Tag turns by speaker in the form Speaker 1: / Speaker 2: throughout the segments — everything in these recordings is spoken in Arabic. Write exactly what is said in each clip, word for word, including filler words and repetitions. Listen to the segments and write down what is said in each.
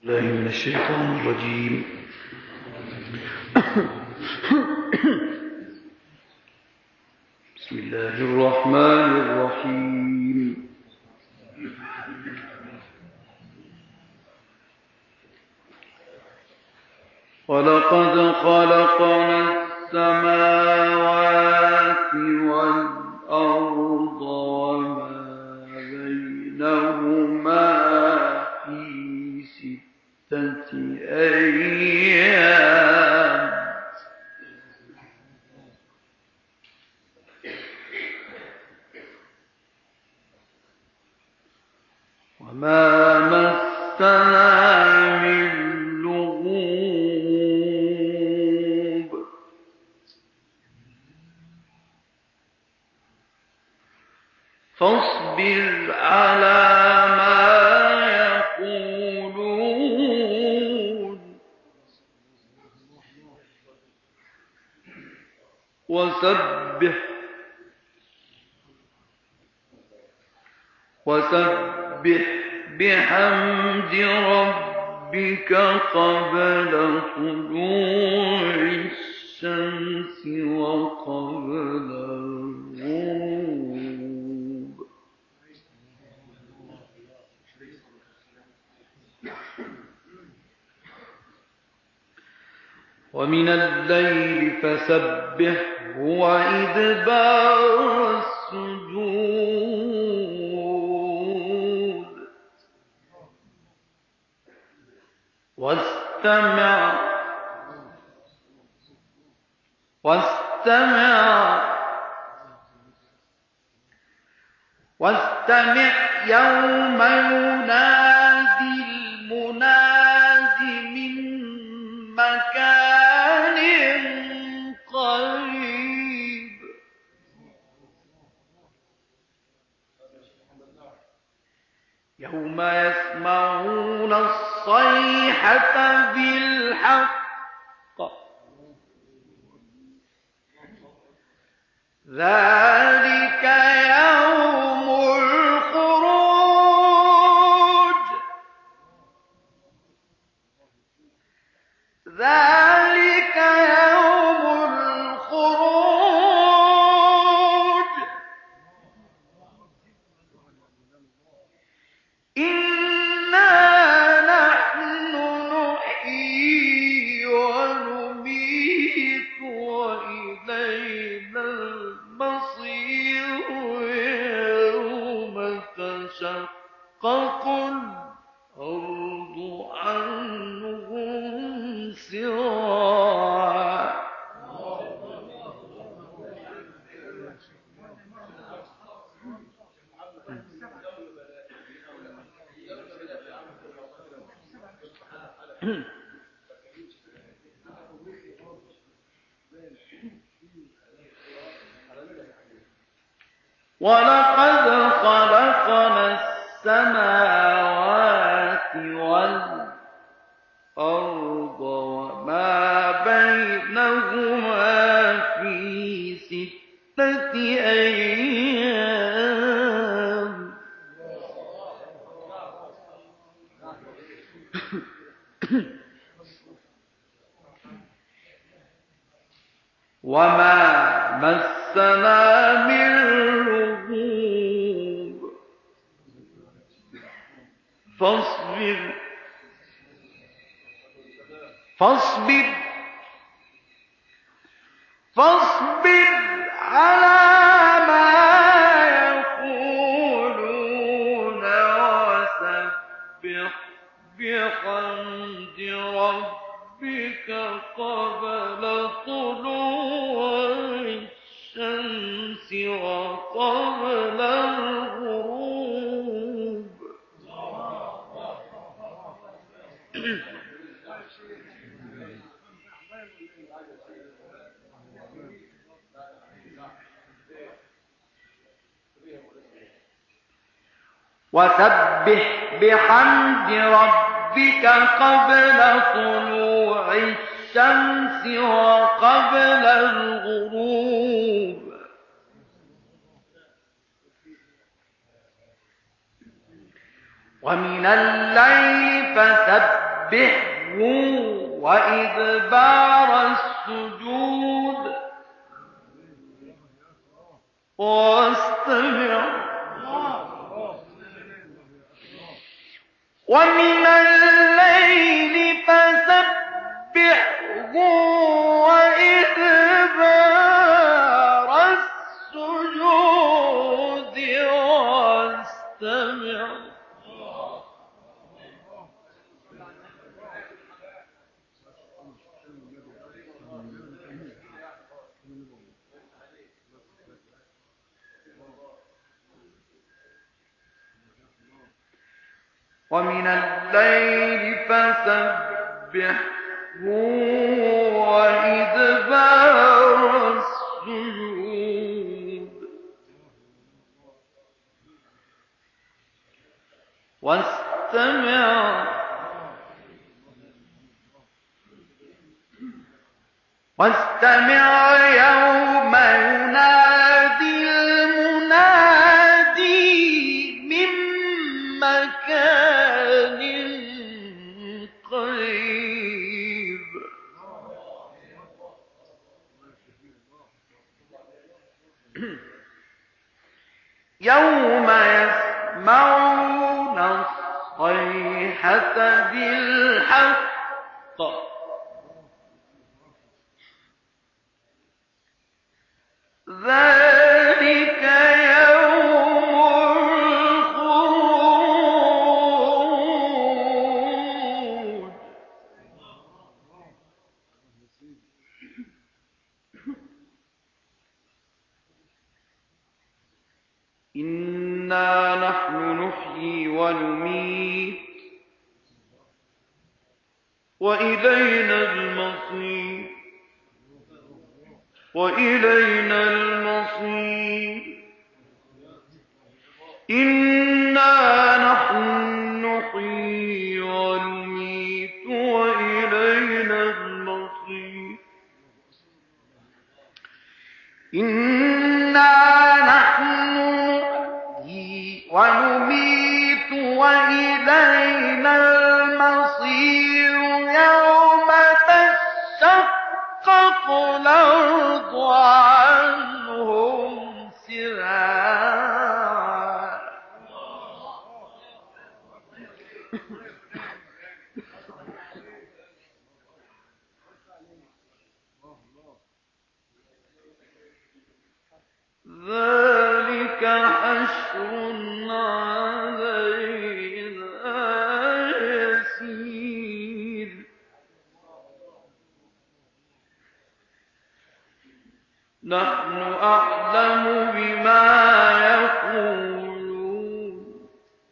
Speaker 1: الله من الشيطان الرجيم. بسم الله الرحمن الرحيم. ولقد خلقنا السماوات والأرض وما بينهما في ستة أيام وما مسنا من لغوب فاصبر على ما يقولون وسبح وسبح بحمد ربك قبل طلوع الشمس وقبل الغروب ومن الليل فسبحه وإدبار السجود واستمع واستمع واستمع يوم ينادي المناد من مكان قريب يوم يسمعون الصيحة بالحق ذلك يوم الخروج ذلك يوم الخروج إنا نحن نحيي ونميت وإلينا المصير يوم تشقق الأرض عنهم سراعا ولقد خلقنا السماوات والأرض وما بينهما في ستة أيام وما مسنا من لغوب فاصبر فاصبر فاصبر على ما يقولون وسبح بحمد ربك قبل طلوع الشمس وقبل الغروب وسبح بحمد ربك قبل طلوع الشمس وقبل الغروب ومن الليل فسبح وسبحه وإدبار السجود واستمع ومن الليل فسبحه وإدبار السجود واستمع ومن الليل فسبحه وإدبار السجود واستمع واستمع يوم ينادي المنادي من مكان قريب يوم يسمعون الصيحة بالحق ذلك يوم الخروج إنا نحن نحيي ونميت وإلينا المصير وإلينا المصير إنا نحن نحيي ونميت وإلينا المصير إنا نحن نحيي ونميت وإلينا المصير يوم تشقق الأرض عنهم سراعا ذلك حشر علينا يسير نحن أعلم بما يقولون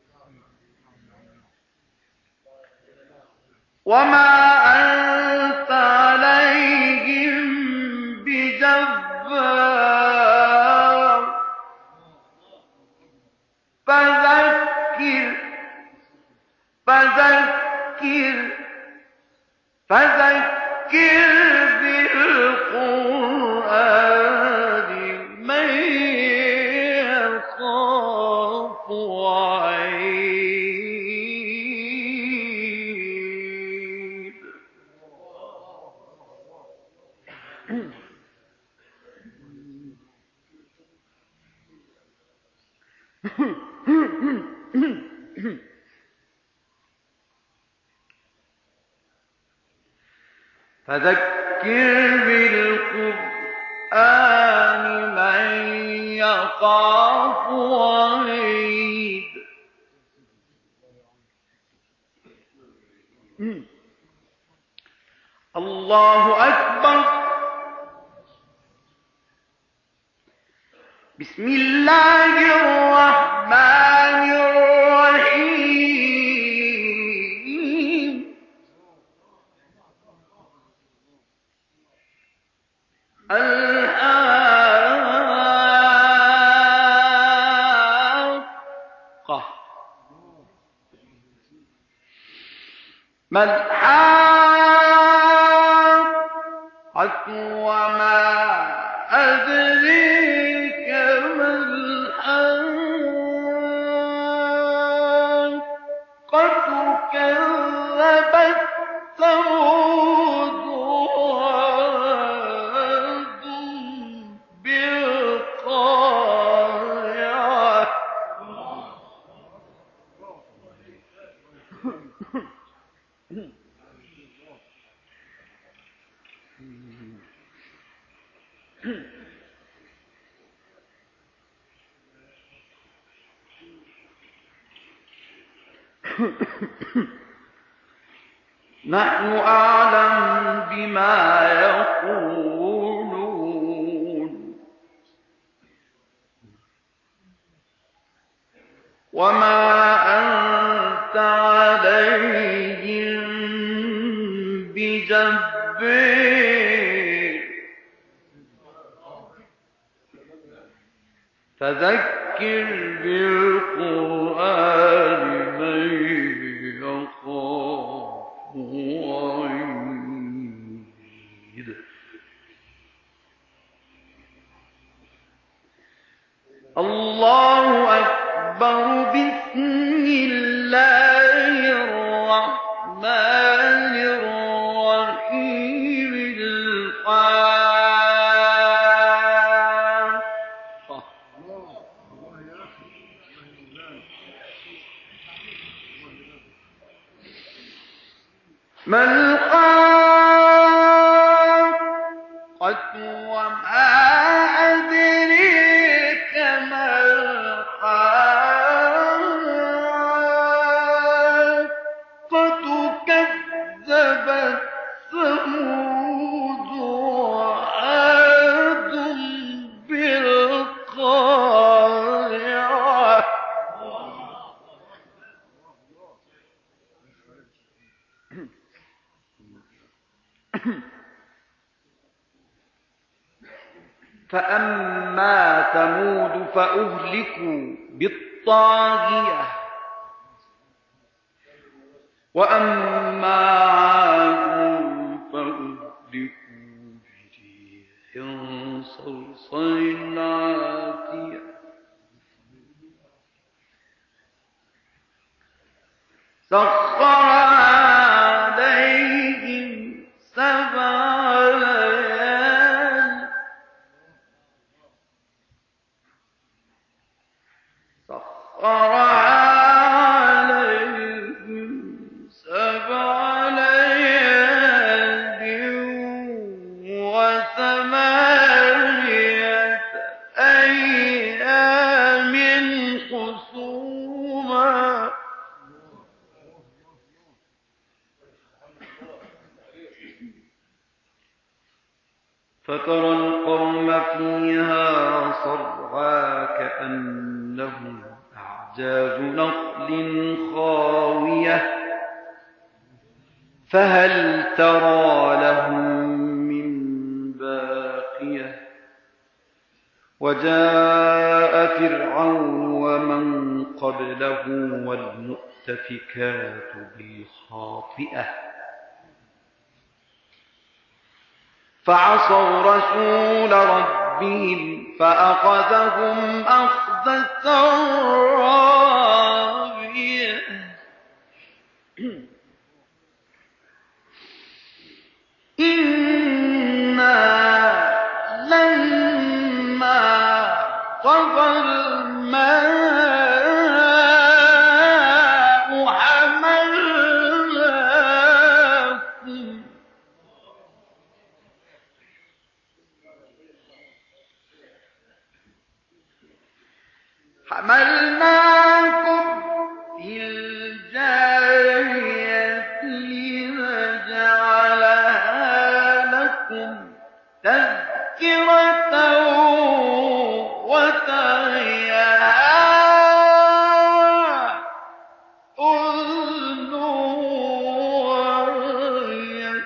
Speaker 1: وما أنت عليهم بجبار فذكر فذكر فذكر بالقرآن من يخاف وعيد فذكر بالقرآن من يخاف وعيد الله أكبر بسم الله الرحمن الرحيم الحاقة ما الحاقة وما أدريك ما الحاقة كذبت نحن أعلم بما يقولون وما أنت عليهم بجبار فذكر بالقرآن من يخاف وعيد. الله أكبر. بسم الله الرحمن الرحيم. الحاقة ما الحاقة وما أدريك ما الحاقة. كذبت ثمود وعاد بالقارعة. فأما ثمود فأهلكوا بالطاغية وأما عاد فأهلكوا بريح صرصر عاتية سخرها عليهم سبع ليال سخرها عليهم سبع ليال وثمانية أيام حسوما فترى القوم فيها صرعى كأنهم أعجاز نخل خاوية فهل ترى لهم من باقية. وجاء فرعون ومن قبله والمؤتفكات بالخاطئة فعصوا رسول ربهم فأخذهم أخذة رابية. إنا لما طغى الماء حملناكم حملناكم في الجارية لنجعلها لكم تذكرة وتعيها أذن واعية.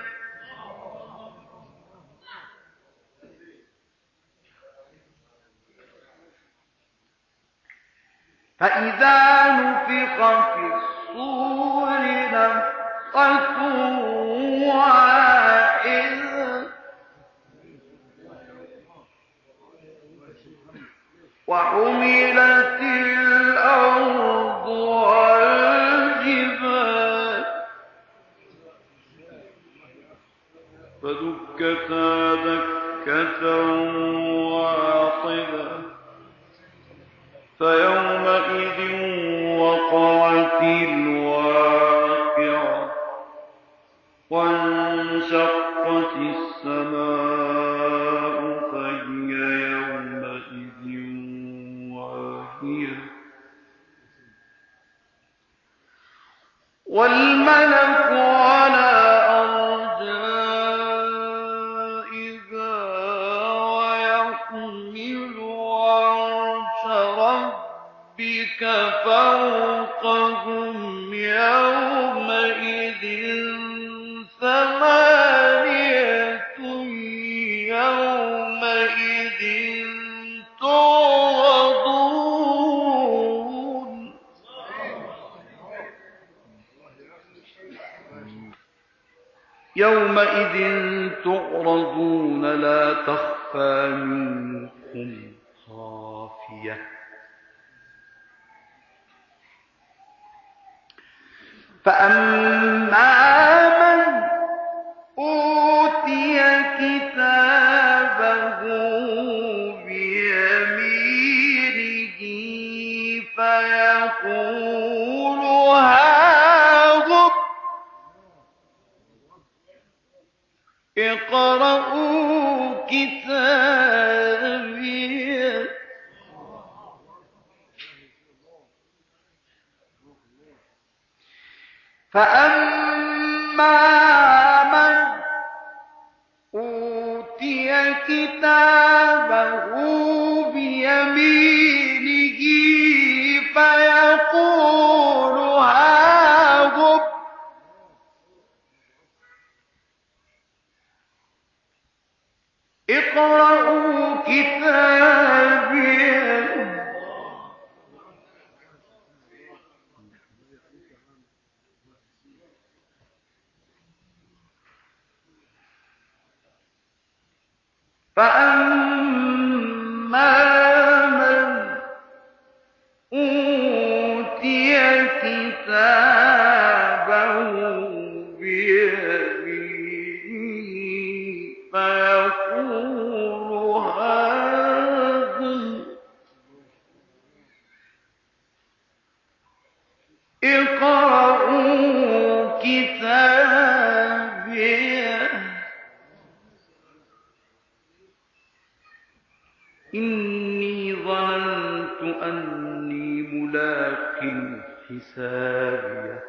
Speaker 1: فإذا نفخ في الصور نفخة واحدة وحملت الأرض والجبال فدكتا دكة واحدة فيومئذ وقعت الواقعة يومئذ تعرضون لا تخفى منكم خافية فأما من أوتي كتابه بيمينه فيقول هاهم اقرءوا كتابي فأما من أوتي كتابه بيمينه فيقول هاهم اقرءوا كتابي فأما من أوتي كتابه بيمينه فيقول هاهم اقرءوا كتابي إني ظننت أني ملاق حسابيه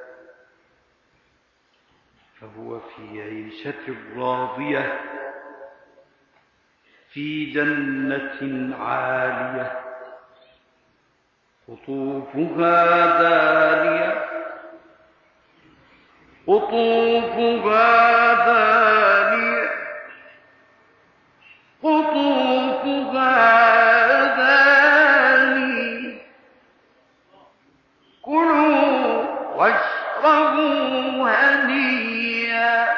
Speaker 1: فهو في عيشة راضية في جنة عالية قطوفها دانية قطوفها دانية قطوفها دانية كلوا واشربوا هنيئا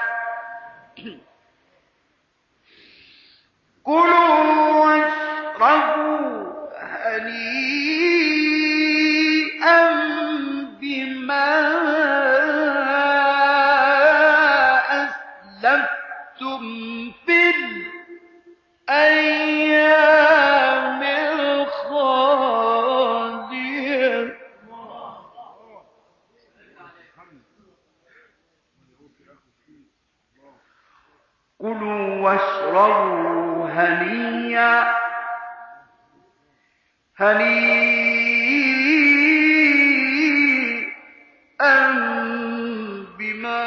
Speaker 1: كلوا واشربوا هنيئا بما أسلفتم في الأيام الخالية كلوا واشربوا هنيئا هنيئا بما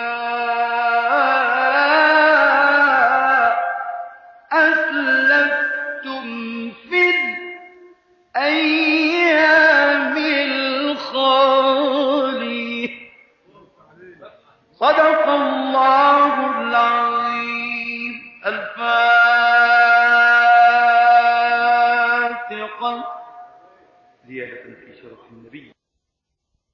Speaker 1: أسلفتم في الأيام الخالية صدق الله العظيم. الفاتحة زيادة في شرف النبي